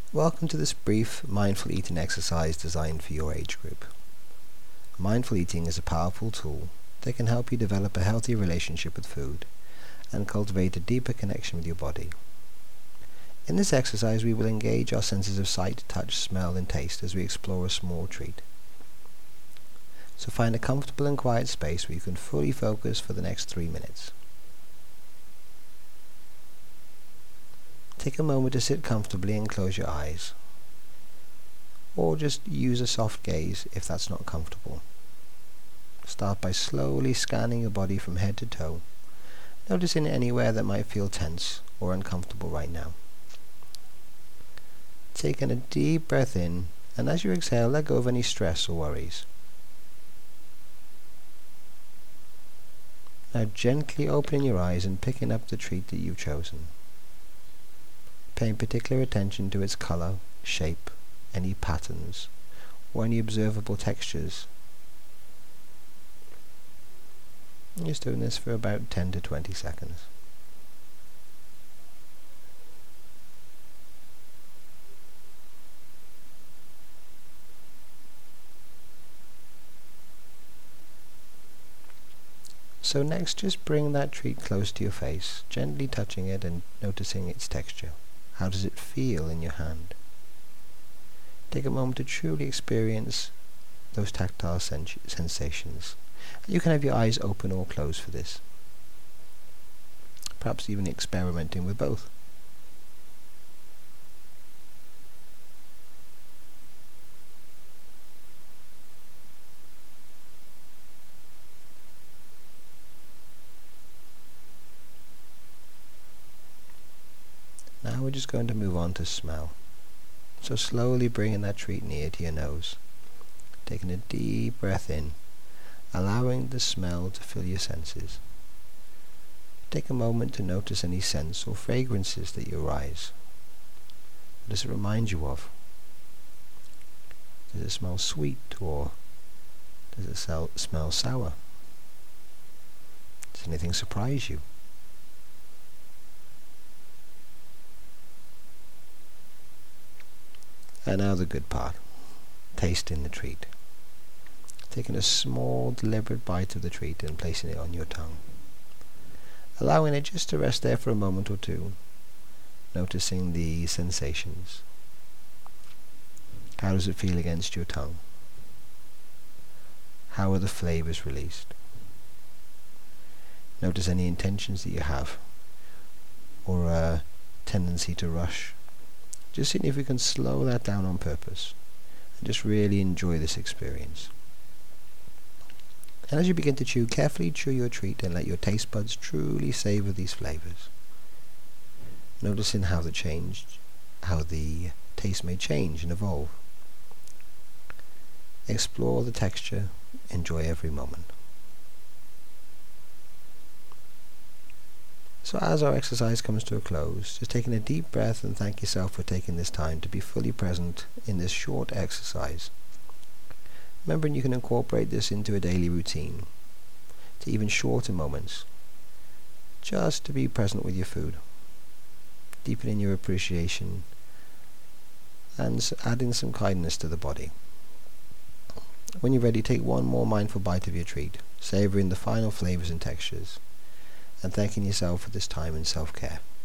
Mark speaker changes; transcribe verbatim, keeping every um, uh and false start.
Speaker 1: Welcome to this brief mindful eating exercise designed for your age group. Mindful eating is a powerful tool that can help you develop a healthy relationship with food and cultivate a deeper connection with your body. In this exercise, we will engage our senses of sight, touch, smell, and taste as we explore a small treat. So find a comfortable and quiet space where you can fully focus for the next three minutes. Take a moment to sit comfortably and close your eyes, or just use a soft gaze if that's not comfortable. Start by slowly scanning your body from head to toe, noticing anywhere that might feel tense or uncomfortable right now. Take in a deep breath in, and as you exhale, let go of any stress or worries. Now gently opening your eyes and picking up the treat that you've chosen. Paying particular attention to its colour, shape, any patterns, or any observable textures. I'm just doing this for about ten to twenty seconds. So next, just bring that treat close to your face, gently touching it and noticing its texture. How does it feel in your hand? Take a moment to truly experience those tactile sens- sensations. You can have your eyes open or closed for this. Perhaps even experimenting with both. Now we're just going to move on to smell. So slowly bringing that treat near to your nose, taking a deep breath in, allowing the smell to fill your senses. Take a moment to notice any scents or fragrances that you arise. What does it remind you of? Does it smell sweet, or does it sell, smell sour? Does anything surprise you? And now the good part, tasting the treat. Taking a small deliberate bite of the treat and placing it on your tongue. Allowing it just to rest there for a moment or two, noticing the sensations. How does it feel against your tongue? How are the flavors released? Notice any intentions that you have, or a tendency to rush. Just seeing if we can slow that down on purpose and just really enjoy this experience. And as you begin to chew, carefully chew your treat and let your taste buds truly savor these flavors. Noticing how the change, how the taste may change and evolve. Explore the texture, enjoy every moment. So as our exercise comes to a close, just taking a deep breath and thank yourself for taking this time to be fully present in this short exercise. Remembering you can incorporate this into a daily routine, to even shorter moments, just to be present with your food, deepening your appreciation and adding some kindness to the body. When you're ready, take one more mindful bite of your treat, savoring the final flavors and textures, and thanking yourself for this time and self-care.